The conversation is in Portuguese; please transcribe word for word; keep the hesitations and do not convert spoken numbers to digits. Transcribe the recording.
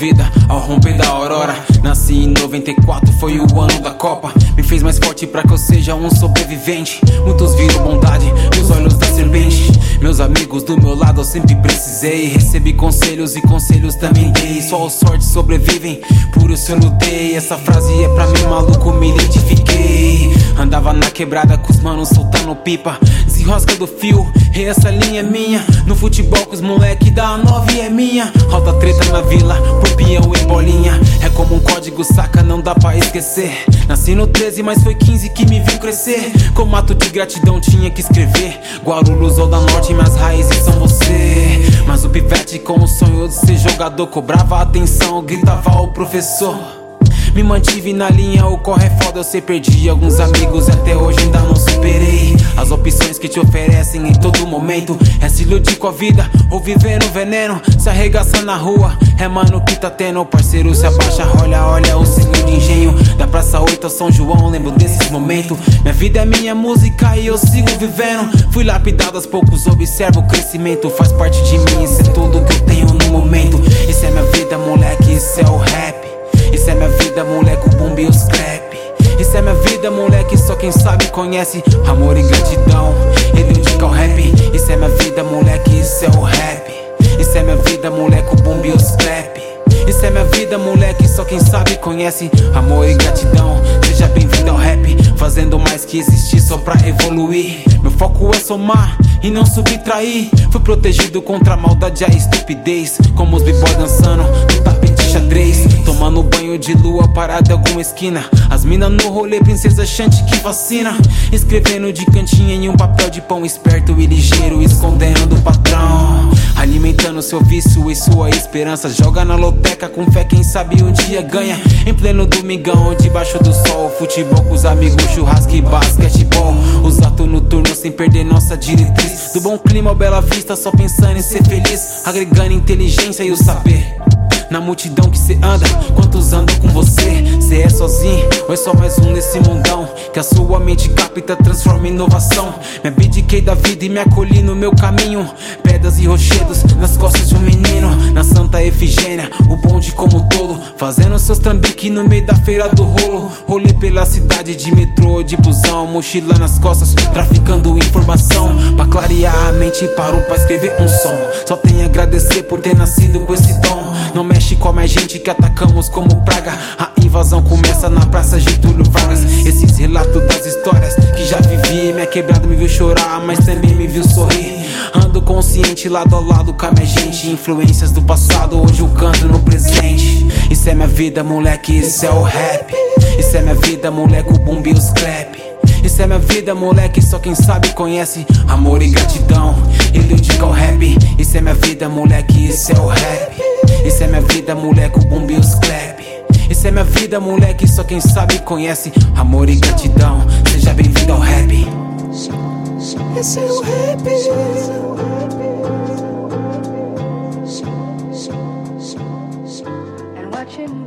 vida ao romper da aurora. Nasci em noventa e quatro, foi o ano da Copa. Me fez mais forte pra que eu seja um sobrevivente. Muitos viram bondade nos olhos da serpente. Meus amigos do meu lado eu sempre precisei. Recebi conselhos e conselhos também dei. Só os sorte sobrevivem, por isso eu lutei. Essa frase é pra mim, maluco, me identifiquei. Andava na quebrada com os manos soltando pipa. Desenrosca do fio, e essa linha é minha. No futebol com os moleque da nove é minha. Rota treta na vila, por peão e bolinha. É como um código, saca, não dá pra esquecer. Nasci no treze, mas foi quinze que me viu crescer. Como ato de gratidão tinha que escrever. Guarulhos ou da Norte, minhas raízes são você. Mas o pivete com o sonho de ser jogador cobrava atenção, gritava o professor. Me mantive na linha, o corre é foda, eu sei, perdi alguns amigos e até hoje ainda não superei. As opções que te oferecem em todo momento é se iludir com a vida ou viver no veneno. Se arregaça na rua, é mano que tá tendo. Parceiro se abaixa, olha, olha o signo de engenho. Da Praça oito a São João, lembro desses momentos. Minha vida é minha música e eu sigo vivendo. Fui lapidado aos poucos, observo o crescimento. Faz parte de mim, isso é tudo que eu tenho no momento. Isso é minha vida, moleque, isso é o rap. Isso é minha vida, moleque, o boom e os clap. Isso é minha vida, moleque, só quem sabe conhece. Amor e gratidão, ele indica o rap. Isso é minha vida, moleque, isso é o rap. Isso é minha vida, moleque, o boom e os clap. Isso é minha vida, moleque, só quem sabe conhece. Amor e gratidão, seja bem-vindo ao rap. Fazendo mais que existir só pra evoluir. Meu foco é somar e não subtrair. Fui protegido contra a maldade e a estupidez. Como os b-boy dançando no tapete xadrez. Tomando banho de lua parada em alguma esquina. As mina no rolê, princesa chante que fascina. Escrevendo de cantinho em um papel de pão, esperto e ligeiro, escondendo o patrão. Alimentando seu vício e sua esperança. Joga na loteca com fé, quem sabe um dia ganha. Em pleno domingão, debaixo do sol. Futebol com os amigos, churrasco e basquetebol. Os atos noturnos sem perder nossa diretriz. Do bom clima ao Bela Vista, só pensando em ser feliz. Agregando inteligência e o saber. Na multidão que cê anda, quantos andam com você? Cê é sozinho ou é só mais um nesse mundão? Que a sua mente capta, transforma em inovação. Me abdiquei da vida e me acolhi no meu caminho. Pedras e rochedos nas costas de um menino. Na Santa Efigênia, o bonde como um tolo. Fazendo seus trambiques no meio da feira do rolo. Rolê pela cidade de metrô, de busão. Mochila nas costas, traficando informação. Pra clarear a mente, parou pra escrever um som. Só tenho a agradecer por ter nascido com esse dom. Não mexe com a mais gente que atacamos como praga. A invasão começa na Praça Getúlio Vargas. Esses relatos das histórias que já vivi. Minha quebrada me viu chorar, mas também me viu sorrir. Ando consciente lado a lado com a minha gente. Influências do passado, hoje eu canto no presente. Isso é minha vida, moleque, isso é o rap. Isso é minha vida, moleque, o boom e os clap. Isso é minha vida, moleque, só quem sabe conhece. Amor e gratidão, ele indica o rap. Isso é minha vida, moleque, isso é o rap. Isso é minha vida, moleque, o boom e os clap. Isso é minha vida, moleque, só quem sabe conhece. Amor e gratidão, seja bem-vindo ao rap. Esse é o rap. And watching